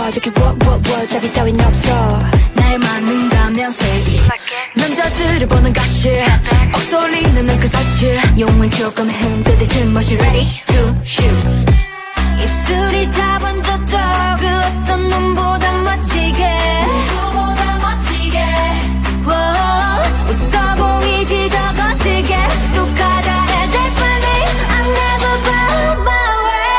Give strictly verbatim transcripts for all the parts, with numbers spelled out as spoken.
저기 what what what 잡이 따윈 없어. 날 맞는다면 say it. 남자들을 보는 가시 억소리는 그 사치. 용을 조금 흔들릴 틈없이 ready to shoot. 입술이 다 번졌어. 그 어떤 놈보다 멋지게 누구보다 멋지게 웃어 보이지 더 거칠게 또 가다 해 That's my name I'll never bow my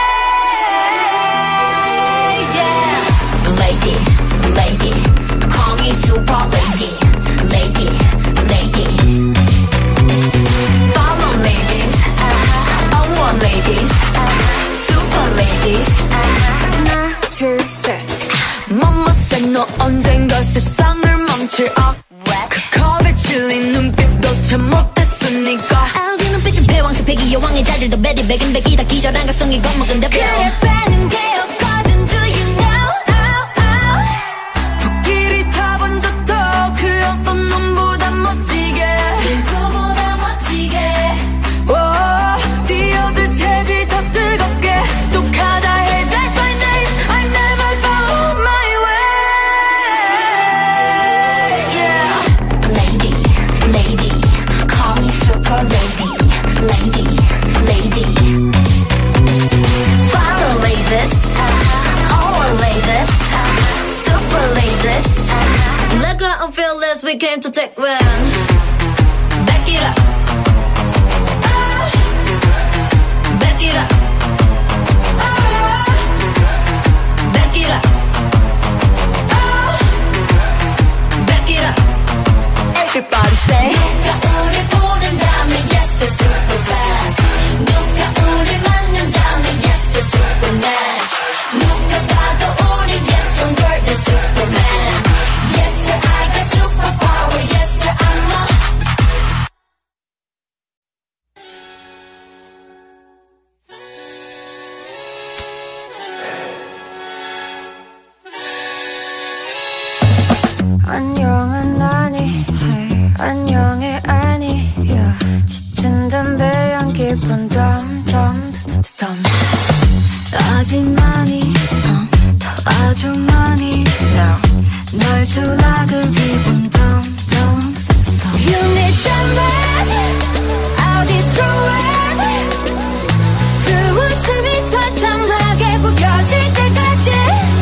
way yeah. Lady, lady Call me super lady Lady, lady Follow ladies uh-huh. I want ladies uh-huh. Super ladies uh-huh. 하나, 둘, 셋 Mama said 너 언젠가 세상을 멈출 어 그 컵에 질린 눈빛도 참 못했으니까 아우기 눈빛은 패왕색 패기 여왕의 자질도 베리 백인 백이다 기절한 각성이 겁먹은데 그래 빼는 게 없거든 Do you know oh, oh. 불길이 다 번졌어 그 어떤 놈보다 멋지게 누구보다 멋지게 oh, 뛰어들 테지 더 뜨겁게 또 가다 해 That's my name I never bow my way yeah. Lady, lady Call me super lady Lady, lady Follow ladies uh-huh. All ladies uh-huh. Super ladies uh-huh. Let go and feel this we came to take win Back it up oh. Back it up oh. Back it up oh. Back it up Everybody say 누가 우리 부른다면 yes it's super fast 누가 우리 만난다면 yes it's super nice 누가 봐도 우리 yes stronger than Superman Yes sir I got superpower Yes sir I'm a 안녕은 아니 hey. 안녕해 아니 yeah. 짙은 담배 향기 분담 덤덤덤 아직 많이 어, 더 아주 많이 no. 널 주락을 기분 덤덤 You need that much I'll destroy it 그 웃음이 처참하게 구겨질 때까지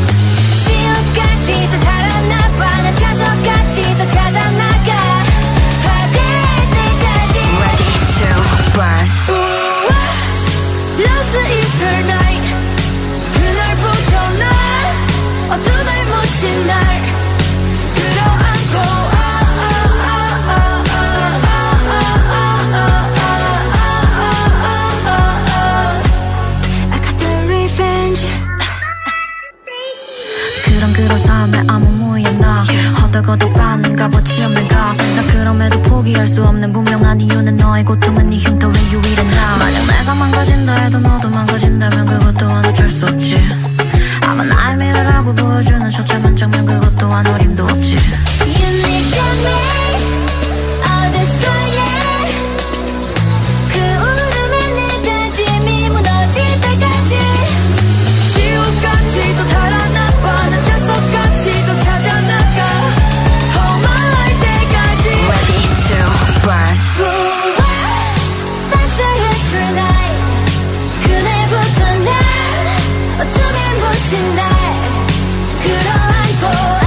지옥까지도 달아나봐 난 차서까지도 찾아나가 파괴 때까지 Ready to burn 우와 Last Easter night 그날부터 난 어둠을 묻힌 날 끌어안고 I got the revenge 그런 그러삼에 아무 무였나 허덕허덕 받는가 버치 없는가 나 그럼에도 포기할 수 없는 분명한 이유는 너의 고통은 네 흉터 왜 유일했나 만약 내가 망가진다 해도 너도 망가진다면 그것 또한 어쩔 수 없지 아마 나의 미래라고 보여주는 첫째 반짝면 그것 또한 어림도 없지 You need damage I'll destroy it 그 울음에 내 다짐이 무너질 때까지 지옥까지도 달아나봐 난 자석까지도 찾아나가 허망할 때까지 Ready to burn That's a history night 그날부터 난 어둠에 묻힌 날 끌어안고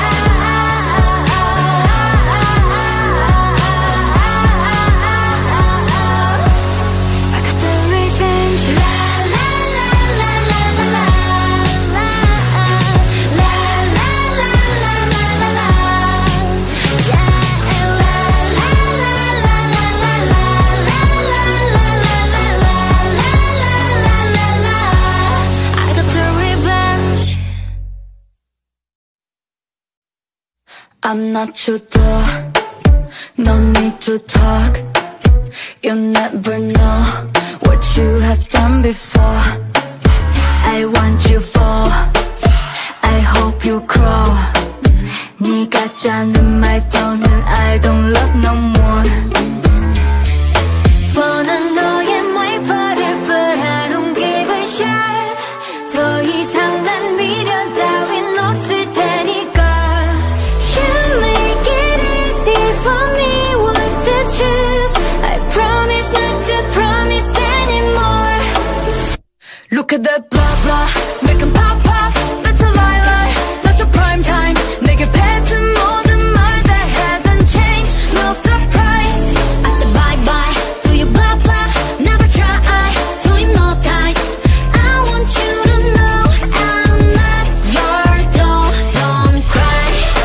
I got the revenge La la la la la la la La la la la la la la la Yeah La la la la la la la La la la la la la la la la I got the revenge I'm not your dog No need to talk You never know What you have done before I want you for I hope you crawl 네가 짜는 말 더는 I don't love no more 뻔한 너의 말 but I don't give a shit 더 이상 난 미련 따윈 Look at that blah blah, make 'em pop pop. That's a lie lie, not your prime time. 내게 뱉은 모든 말 that hasn't changed, no surprise. I said bye bye to you blah blah, never try to hypnotize. I want you to know I'm not your doll, don't cry.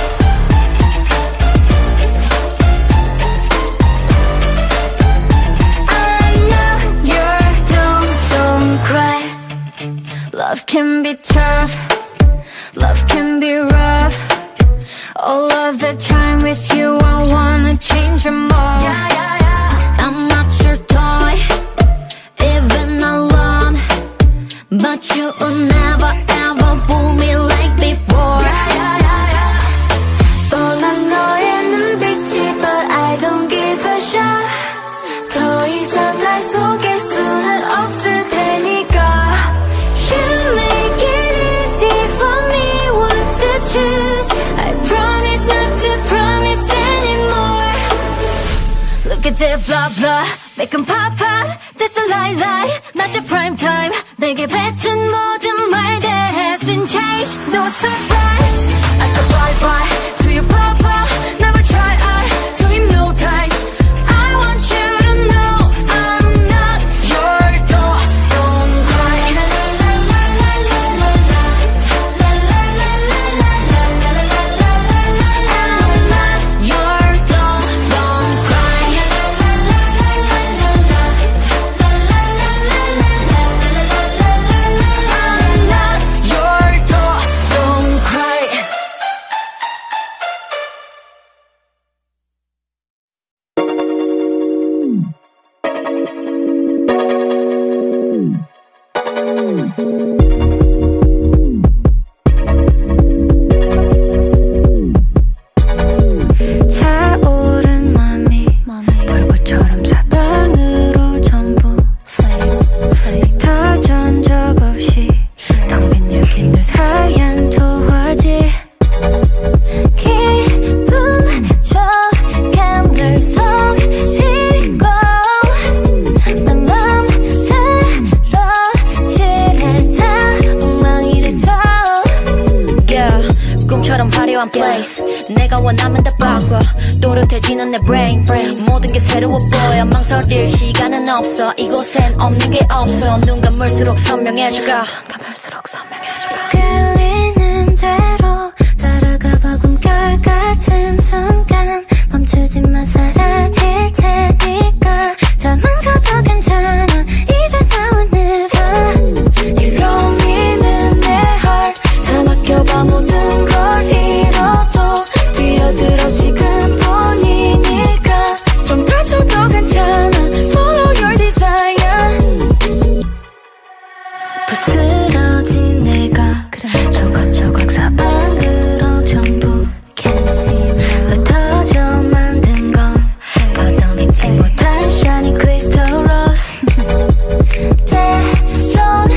I'm not your doll, don't cry. Love can be tough, love can be rough. All of the time with you I wanna change your mold. Yeah, yeah, yeah. I'm not your toy, even alone, but you will never ever fool me like before. Yeah, yeah, yeah, yeah. 뻔한 너의 눈빛이 but I don't give a shot. 더 이상 날 속일 수는 없을 테니까. You make it easy for me what to choose. I promise not to promise anymore. Look at that blah blah, make 'em pop pop. That's a lie lie, not your prime time. 내게 뱉은 모든 말 that hasn't changed, no surprise. I said bye bye to your blah blah, never try to hypnotize. I want you to know I'm not your doll, don't cry. 차오른 맘이 불꽃처럼 사방으로 전부 flame, flame. 터전 적 없이 텅 빈 여기는 하얀 도화지. 기분 좋게 늘 속이고 내 맘대로 지내다 엉망이 돼도 yeah, 꿈처럼 화려한 place. 내가 원하면 다 바꿔. 또렷해지는 내 brain, 모든 게 새로워 보여. 망설일 시간은 없어. 이곳엔 없는 게 없어. 눈 감을수록 선명해져가. 감을수록 선명해져가. 끌리는 대로 따라가봐. 꿈결 같은 순간 멈추지만 사라질 테니까. 다 망쳐도 괜찮아. 이제 now or never. 일로 미는 내 heart 다 맡겨봐. 모든 걸 잃어도 뛰어들어 지금뿐이니까. 좀 다쳐도 괜찮아. Follow your desire. 부스러진 내가 조각조각 사방으로 전부 Can you see me? 흩어져 만든 건 받아내지 못한 Shining crystal rose. 때론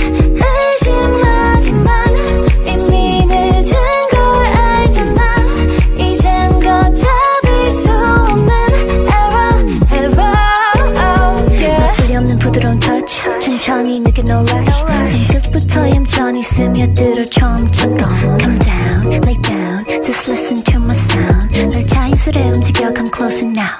의심하지만 이미 늦은 걸 알잖아. 이젠 걷잡을 수 없는 error, error, oh, yeah. 뿌리 없는 부드러운 touch, 천천히 느껴 no rush. 손끝부터 얌전히 스며들어 처음처럼. Come down, lay down, just listen to my sound. 널 자연스레 움직여 come closer now.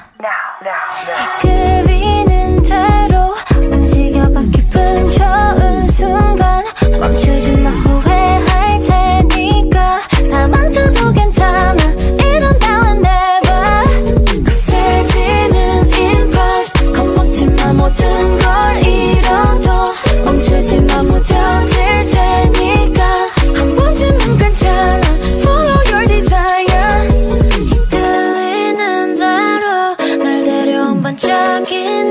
이끌리는 대로 움직여봐. 기분 좋은 순간 멈추지 마. 후회할 테니까. 다 망쳐도 괜찮아. 이런 now and never. 거세지는 impulse 겁먹지 마. 모든 걸 잃어도 멈추지 마. 무뎌질 테니까. 한 번쯤은 괜찮아. Follow your desire. 이끌리는 대로 날 데려온 반짝이는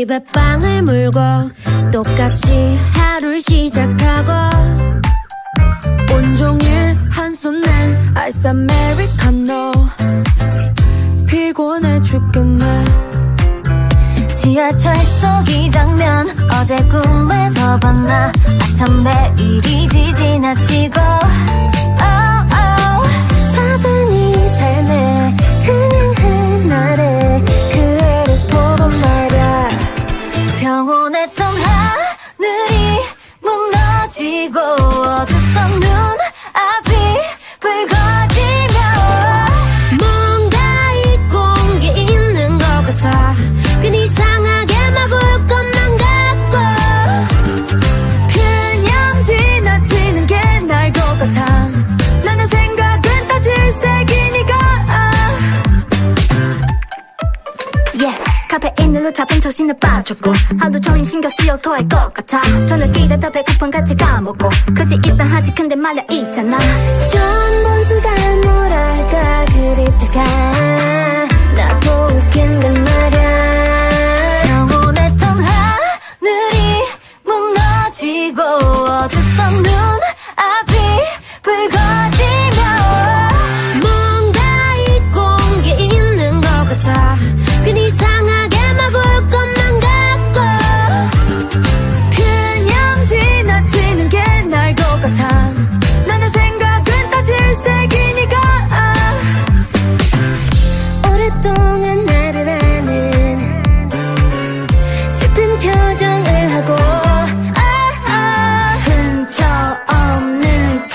입에 빵을 물고 똑같이 하루를 시작하고 온종일 한손에 아이스 아메리카노 피곤해 죽겠네. 지하철 속 이 장면 어제 꿈에서 봤나. 아참 매일이지 지나치고 oh, oh. 바쁜 이 삶에 그냥 한날에 그 애를 보고 말야. 평온했던 하늘이 무너지고 어둡던 눈앞이 붉어지며 뭔가 잊고 게 있는 것 같아. 괜히 이상하게 막 울 것만 같고 그냥 지나치는 게 나을 것 같아. 나는 생각은 다 질색이니까 yeah. 카페인으로 잡은 초신을 빠졌고 하루 종일 신경 쓰여 토할 것 같아. 저녁이라 더 배고픈 같이 까먹고 그지 이상하지 근데 말야 있잖아. 좋은 수가 뭐랄까 그립다가 나도 웃긴데 말야. 평온했던 하늘이 무너지고 어둡던 눈앞이 붉어지며 뭔가 잊고 게 있는 것 같아. 괜히 이상하게 막 울 것만 같고 그냥 지나치는 게 나을 것 같아. 나는 생각은 다 질색이니까 오랫동안 나를 아는 슬픈 표정을 하고 아, 아. 흔적 없는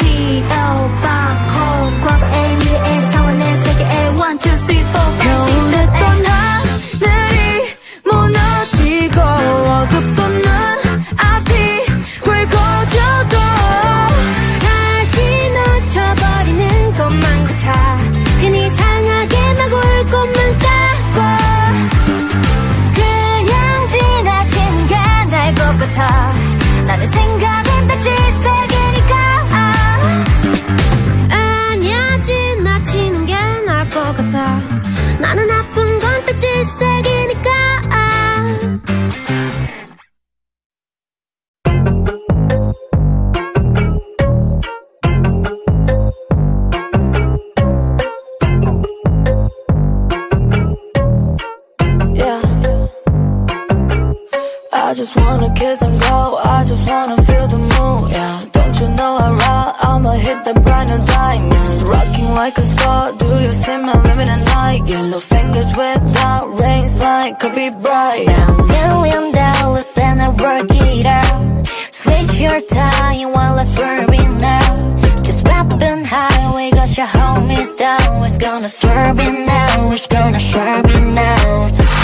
기억박호 과거의 미래의 상황의 세계의 one two three four five six 평온했던 하늘이 무너지고 어둡던 눈앞이 붉어져도 다시 놓쳐버리는 것만 같아. 괜히 이상하게 막 울 것만 같고 그냥 지나치는 게 나을 것 같아. 나는 생각은 다 질색이니까 아니야 지나치는 게 나을 것 같아. 나는 아픈 건 딱 질색이니까 yeah. I just wanna kiss and go. I just wanna feel the mood, yeah. Don't you know I ride? I'ma hit the brand new diamond. Rocking like a star. Do you see me living at night? Yellow fingers without rings like could be bright, yeah. million dollars and I work it out. Switch your time while I swerve it now. Just rapping highway, got your homies down. It's gonna swerve it now. It's gonna swerve it now.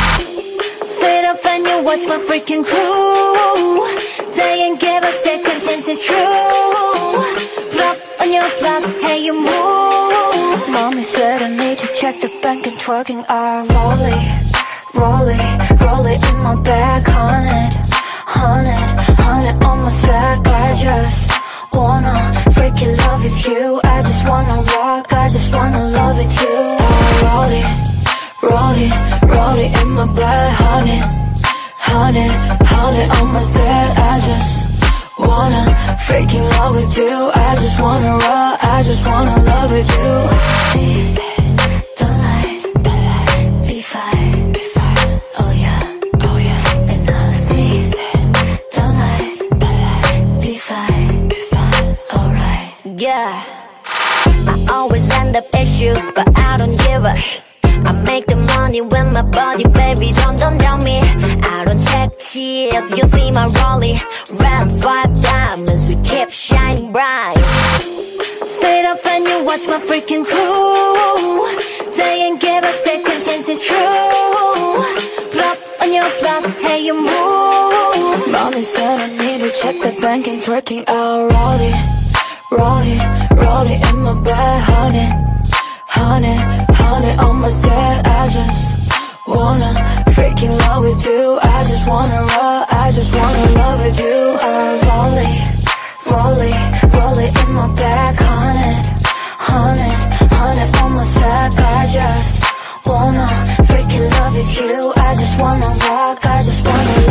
Sit up and you watch my freaking crew. They ain't give a second chance, it's true. Flop on your block, hey you move. Mommy said I need to check the bank and twerking. I roll it, roll it, roll it in my bag. Hundred, hundred, hundred on my sack. I just wanna freaking love with you. I just wanna rock, I just wanna love with you. I roll it, roll it, roll it in my bag. Hundred, hundred, hundred on my set. I just wanna freaking love with you. I just wanna rock, I just wanna love with you. See the light, the light, be fine, be fine. Oh yeah, oh yeah. And I see the light, the light, be fine, be fine. Alright. Yeah, I always end up issues, but I don't give a sh. I make the money with my body, baby, don't, don't tell me I don't check cheers, you see my rollie. Red five diamonds, we keep shining bright. Sit up and you watch my freaking crew. They ain't give a second chance, it's true. Flop on your block, hey you move. Mommy said I need to check the bank and twerking. I'll roll it, roll it, roll it in my bag. Hundred, hundred, hundred on my set. I just wanna freaking love with you. I just wanna rock, I just wanna love with you. I roll it, roll it, roll it in my bag. Hundred, hundred, hundred on my sack. I just wanna freaking love with you. I just wanna rock, I just wanna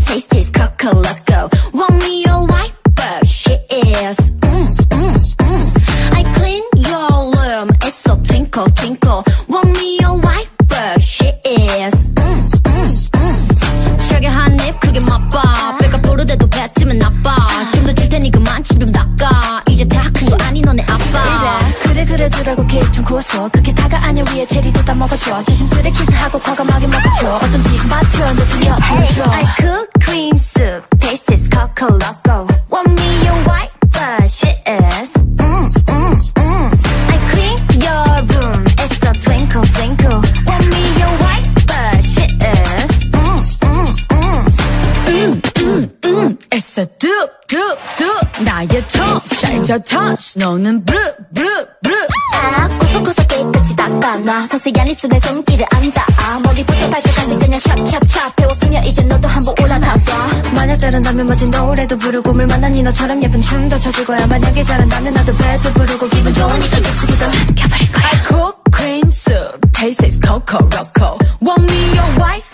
taste is coco loco. Want me your wife, but she is. Mm, mm, mm. I clean your room, it's so twinkle twinkle. Want me your wife, but she is. Mm, mm, mm. 셔게 한 입 크게 맛봐. 배가 부르대도 뱉으면 나빠. 좀 더 줄 테니 그만 침 좀 닦아. 이제 다 큰 거 아니 너네 아빠. 그래 그래 두라고 케이크 좀 구웠어. 그게 다가 아니야 위에 체리도 다 먹어줘. 조심스레 키스하고 과감하게 먹어줘. 어떤지 맛 표현도 들려 보여줘. I cook cream soup, taste is coco loco. Want me your wife, but she is. Mm, mm, mm. I clean your room, it's a twinkle twinkle. Want me your wife, but she is. Mm, mm, mm. 음, 음, 음. It's a doop, doop, doop. 나의 tongue, 살쪄 touch. 너는 blue, blue, blue. 아, 구석구석 깨끗이 닦아놔. 세세한 입술에 손길을 안 닿아. 머리부터 발끝까지 그냥 찹찹찹. 배웠으면 이제 너도 한번 올라타봐. 만약 잘한다면 멋진 노래도 부르고 물 만난 니 너처럼 예쁜 춤도 춰줄 거야. 만약에 잘한다면 나도 배도 부르고 기분 좋으니까 입술이 더 삼켜버릴 거야. I cook cream soup, taste is coco loco. Want me your wife,